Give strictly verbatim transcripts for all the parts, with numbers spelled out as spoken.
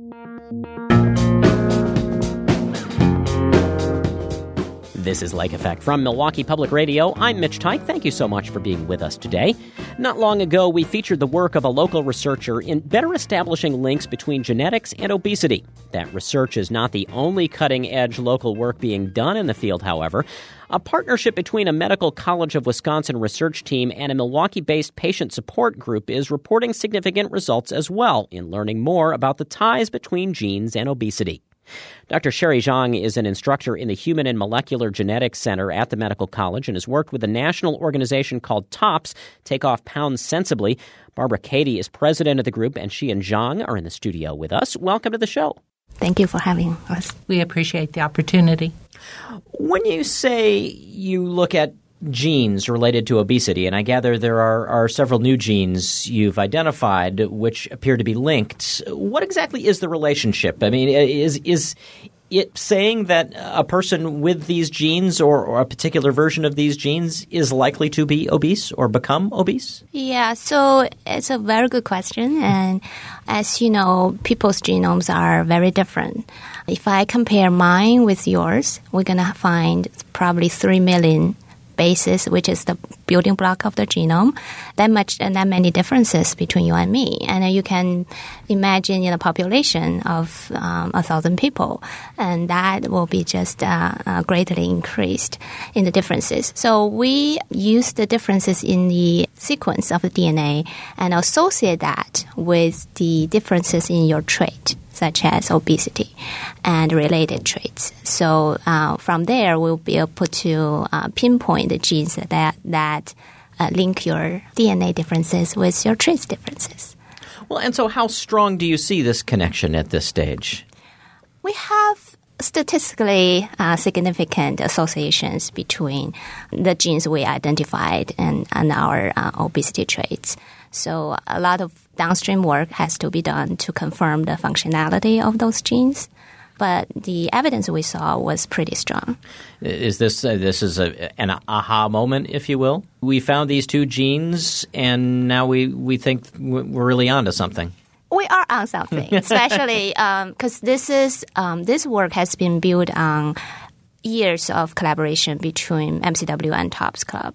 This is Lake Effect from Milwaukee Public Radio. I'm Mitch Teich. Thank you so much for being with us today. Not long ago, we featured the work of a local researcher in better establishing links between genetics and obesity. That research is not the only cutting-edge local work being done in the field, however. A partnership between a Medical College of Wisconsin research team and a Milwaukee-based patient support group is reporting significant results as well in learning more about the ties between genes and obesity. Doctor Sherry Zhang is an instructor in the Human and Molecular Genetics Center at the Medical College and has worked with a national organization called TOPS, Take Off Pounds Sensibly. Barbara Cady is president of the group, and she and Zhang are in the studio with us. Welcome to the show. Thank you for having us. We appreciate the opportunity. When you say you look at genes related to obesity, and I gather there are, are several new genes you've identified which appear to be linked, what exactly is the relationship? I mean, is is it saying that a person with these genes or, or a particular version of these genes is likely to be obese or become obese? Yeah, so it's a very good question. And as you know, people's genomes are very different. If I compare mine with yours, we're going to find probably three million bases, which is the building block of the genome, that much and that many differences between you and me. And uh, you can imagine in a population of um, a thousand people, and that will be just uh, uh, greatly increased in the differences. So we use the differences in the sequence of the D N A and associate that with the differences in your trait, such as obesity and related traits. So uh, from there, we'll be able to uh, pinpoint the genes that that uh, link your D N A differences with your traits differences. Well, and so how strong do you see this connection at this stage? We have statistically uh, significant associations between the genes we identified and, and our uh, obesity traits. So a lot of downstream work has to be done to confirm the functionality of those genes. But the evidence we saw was pretty strong. Is this uh, this is a, an aha moment, if you will? We found these two genes, and now we, we think we're really onto something. We are on something, especially because um, this is um, this work has been built on years of collaboration between M C W and TOPS Club.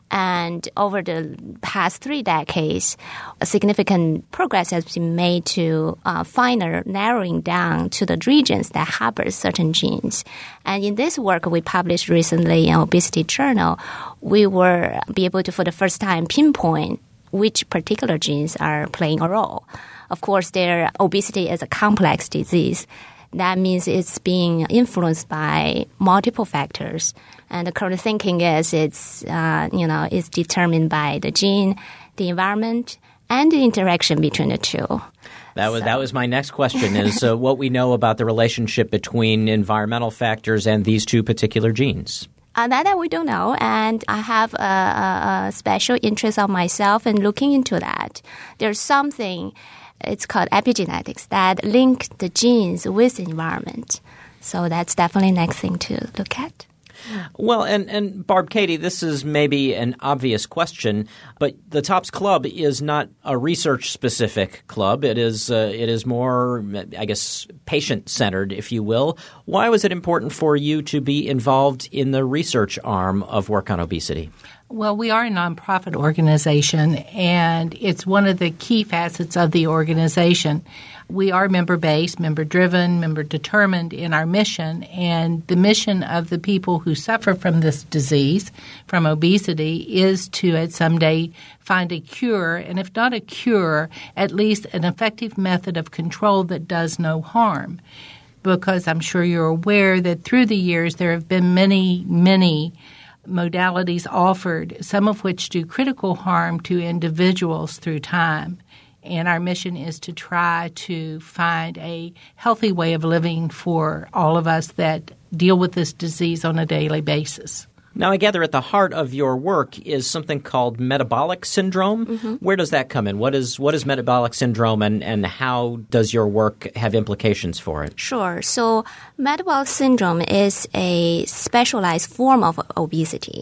And over the past three decades, a significant progress has been made to uh, finer narrowing down to the regions that harbor certain genes. And in this work we published recently in Obesity Journal, we were be able to, for the first time, pinpoint which particular genes are playing a role. Of course, their obesity is a complex disease. That means it's being influenced by multiple factors. And the current thinking is it's, uh, you know, it's determined by the gene, the environment, and the interaction between the two. That was so. that was my next question is uh, what we know about the relationship between environmental factors and these two particular genes. Uh, that, that we don't know, and I have a, a, a special interest of myself in looking into that. There's something, it's called epigenetics, that link the genes with the environment. So that's definitely next thing to look at. Well, and, and Barb Cady, this is maybe an obvious question, but the TOPS Club is not a research-specific club. It is uh, it is more, I guess, patient-centered, if you will. Why was it important for you to be involved in the research arm of work on obesity? Well, we are a nonprofit organization, and it's one of the key facets of the organization. We are member-based, member-driven, member-determined in our mission, and the mission of the people who suffer from this disease, from obesity, is to at some day find a cure, and if not a cure, at least an effective method of control that does no harm. Because I'm sure you're aware that through the years there have been many, many modalities offered, some of which do critical harm to individuals through time. And our mission is to try to find a healthy way of living for all of us that deal with this disease on a daily basis. Now, I gather at the heart of your work is something called metabolic syndrome. Mm-hmm. Where does that come in? What is what is metabolic syndrome, and, and how does your work have implications for it? Sure. So metabolic syndrome is a specialized form of obesity.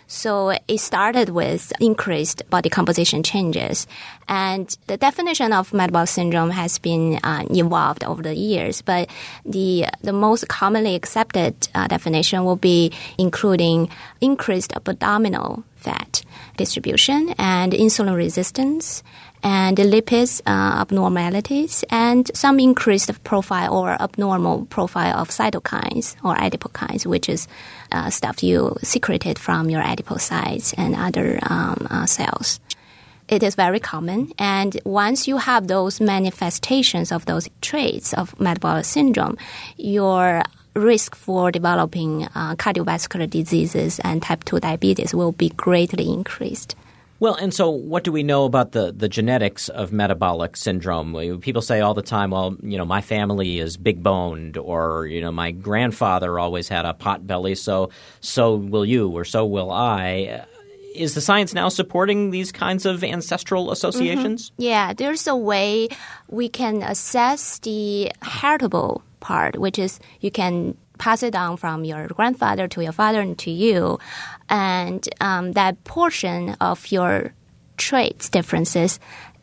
So it started with increased body composition changes. And the definition of metabolic syndrome has been uh, evolved over the years. But the the most commonly accepted uh, definition will be including increased abdominal fat distribution and insulin resistance and lipids uh, abnormalities and some increased profile or abnormal profile of cytokines or adipokines, which is uh, stuff you secreted from your adipocytes and other um, uh, cells. It is very common, and once you have those manifestations of those traits of metabolic syndrome, your risk for developing uh, cardiovascular diseases and type two diabetes will be greatly increased. Well, and so what do we know about the, the genetics of metabolic syndrome? People say all the time, well, you know, my family is big-boned, or, you know, my grandfather always had a pot belly, so so will you, or so will I. Is the science now supporting these kinds of ancestral associations? Mm-hmm. Yeah, there's a way we can assess the heritable part, which is you can pass it down from your grandfather to your father and to you. And um, that portion of your traits differences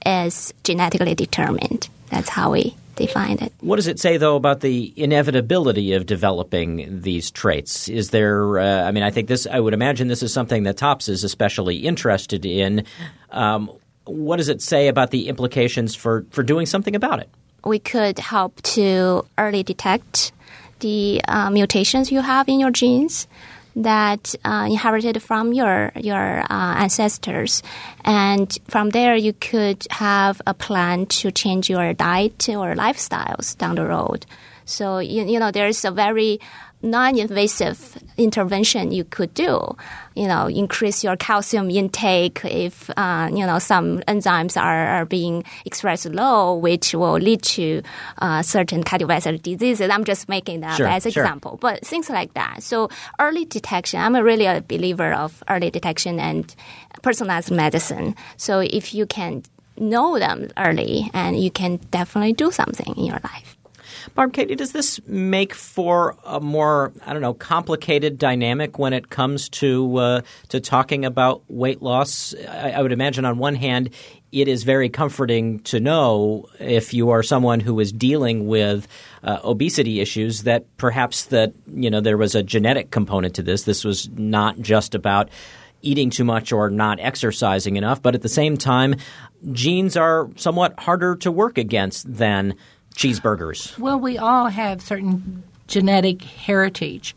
is genetically determined. That's how we define it. What does it say, though, about the inevitability of developing these traits? Is there uh, – I mean, I think this – I would imagine this is something that TOPS is especially interested in. Um, what does it say about the implications for, for doing something about it? We could help to early detect the uh, mutations you have in your genes that uh, inherited from your your uh, ancestors. And from there, you could have a plan to change your diet or lifestyles down the road. So, you, you know, there's a very non-invasive intervention you could do. You know, increase your calcium intake if, uh, you know, some enzymes are, are being expressed low, which will lead to uh, certain cardiovascular diseases. I'm just making that sure, as an sure. example. But things like that. So early detection, I'm a really a believer of early detection and personalized medicine. So if you can know them early, and you can definitely do something in your life. Barb Katie, does this make for a more, I don't know, complicated dynamic when it comes to uh, to talking about weight loss? I, I would imagine on one hand, it is very comforting to know if you are someone who is dealing with uh, obesity issues that perhaps that, you know, there was a genetic component to this. This was not just about eating too much or not exercising enough, but at the same time, genes are somewhat harder to work against than cheeseburgers. Well, we all have certain genetic heritage,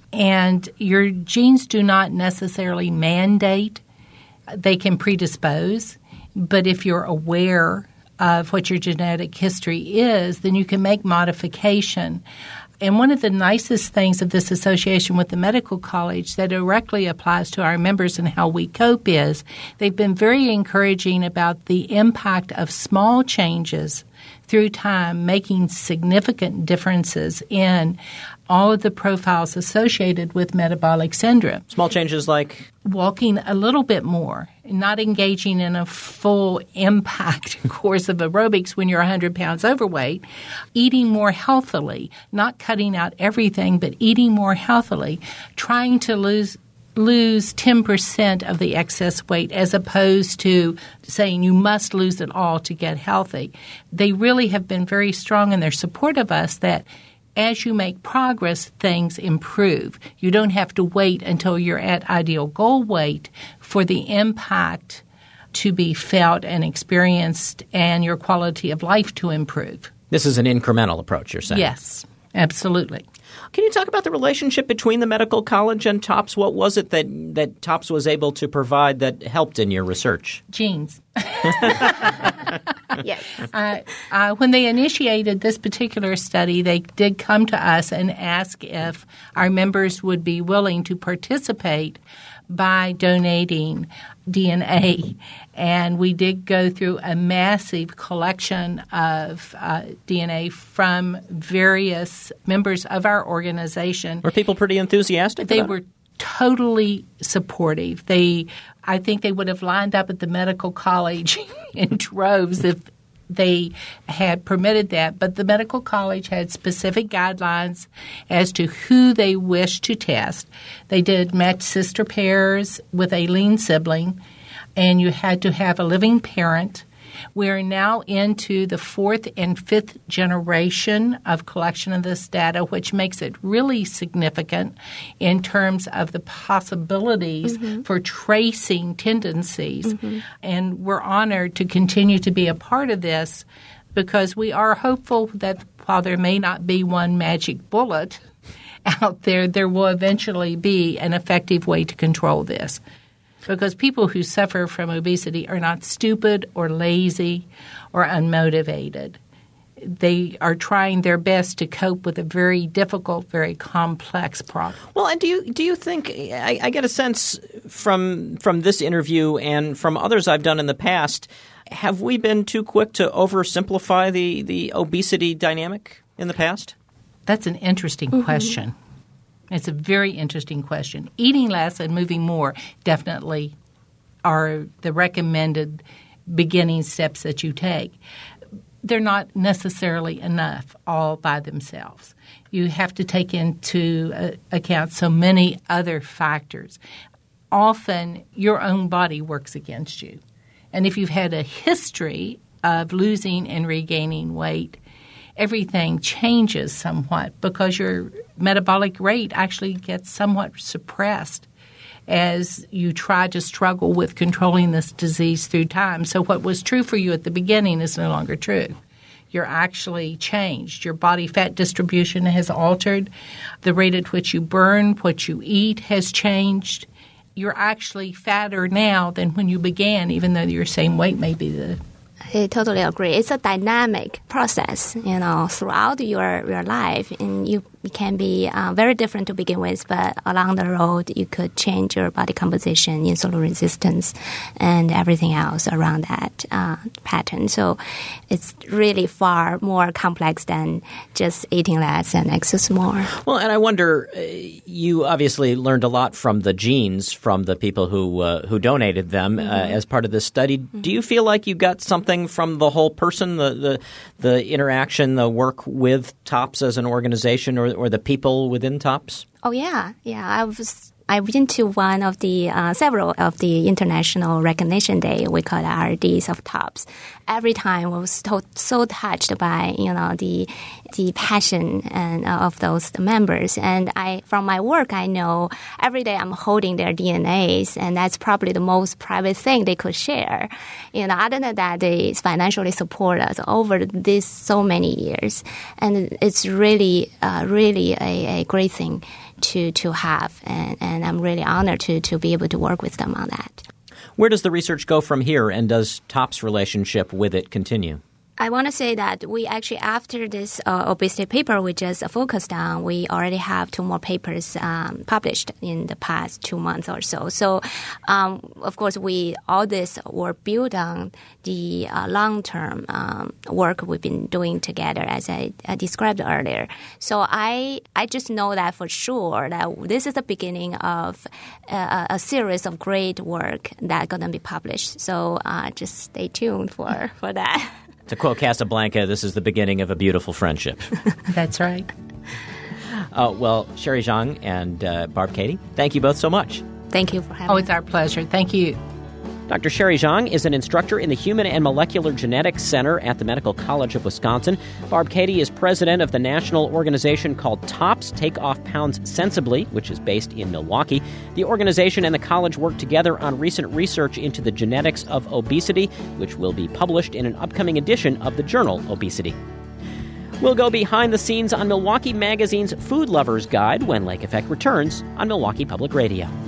and your genes do not necessarily mandate. They can predispose, but if you're aware of what your genetic history is, then you can make modification. And one of the nicest things of this association with the medical college that directly applies to our members and how we cope is they've been very encouraging about the impact of small changes through time, making significant differences in all of the profiles associated with metabolic syndrome. Small changes like? Walking a little bit more, not engaging in a full impact course of aerobics when you're one hundred pounds overweight, eating more healthily, not cutting out everything, but eating more healthily, trying to lose lose ten percent of the excess weight as opposed to saying you must lose it all to get healthy. They really have been very strong in their support of us that as you make progress, things improve. You don't have to wait until you're at ideal goal weight for the impact to be felt and experienced and your quality of life to improve. This is an incremental approach, you're saying? Yes, absolutely. Can you talk about the relationship between the medical college and TOPS? What was it that, that TOPS was able to provide that helped in your research? Genes. Yes. Uh, uh, when they initiated this particular study, they did come to us and ask if our members would be willing to participate by donating D N A. And we did go through a massive collection of uh, D N A from various members of our organization. Were people pretty enthusiastic? They about were it? Totally supportive. They, I think they would have lined up at the medical college in droves if they had permitted that, but the medical college had specific guidelines as to who they wished to test. They did matched sister pairs with a lean sibling, and you had to have a living parent. We're now into the fourth and fifth generation of collection of this data, which makes it really significant in terms of the possibilities mm-hmm. for tracing tendencies. Mm-hmm. And we're honored to continue to be a part of this because we are hopeful that while there may not be one magic bullet out there, there will eventually be an effective way to control this. Because people who suffer from obesity are not stupid or lazy or unmotivated. They are trying their best to cope with a very difficult, very complex problem. Well, and do you do you think I, I get a sense from from this interview and from others I've done in the past, have we been too quick to oversimplify the, the obesity dynamic in the past? That's an interesting mm-hmm. question. It's a very interesting question. Eating less and moving more definitely are the recommended beginning steps that you take. They're not necessarily enough all by themselves. You have to take into uh, account so many other factors. Often your own body works against you. And if you've had a history of losing and regaining weight, everything changes somewhat because your metabolic rate actually gets somewhat suppressed as you try to struggle with controlling this disease through time. So what was true for you at the beginning is no longer true. You're actually changed. Your body fat distribution has altered. The rate at which you burn what you eat has changed. You're actually fatter now than when you began, even though your same weight may be the I totally agree. It's a dynamic process, you know, throughout your, your life. And you it can be uh, very different to begin with, but along the road, you could change your body composition, insulin resistance, and everything else around that uh, pattern. So it's really far more complex than just eating less and exercise more. Well, and I wonder, uh, you obviously learned a lot from the genes from the people who uh, who donated them mm-hmm. uh, as part of this study. Mm-hmm. Do you feel like you got something from the whole person, the, the, the interaction, the work with TOPS as an organization, or or the people within TOPS? Oh, yeah. Yeah, I was I've been to one of the uh, several of the International Recognition Day. We call it R Ds of TOPS. Every time I was so, so touched by, you know, the the passion and uh, of those members. And I, from my work, I know every day I'm holding their D N As, and that's probably the most private thing they could share. You know, other than that, they financially support us over this so many years, and it's really, uh, really a, a great thing to to have, and, and I'm really honored to to be able to work with them on that. Where does the research go from here, and does TOPS' relationship with it continue? I want to say that we actually, after this uh, obesity paper we just focused on, we already have two more papers um, published in the past two months or so. So, um, of course, we all this were built on the uh, long-term um, work we've been doing together, as I, I described earlier. So I I just know that for sure that this is the beginning of a, a series of great work that's going to be published. So uh, just stay tuned for, for that. To quote Casablanca, this is the beginning of a beautiful friendship. That's right. Uh, well, Sherry Zhang and uh, Barb Katie, thank you both so much. Thank you for having me. Oh, me. it's our pleasure. Thank you. Doctor Sherry Zhang is an instructor in the Human and Molecular Genetics Center at the Medical College of Wisconsin. Barb Katie is president of the national organization called TOPS, Take Off Pounds Sensibly, which is based in Milwaukee. The organization and the college work together on recent research into the genetics of obesity, which will be published in an upcoming edition of the journal Obesity. We'll go behind the scenes on Milwaukee Magazine's Food Lover's Guide when Lake Effect returns on Milwaukee Public Radio.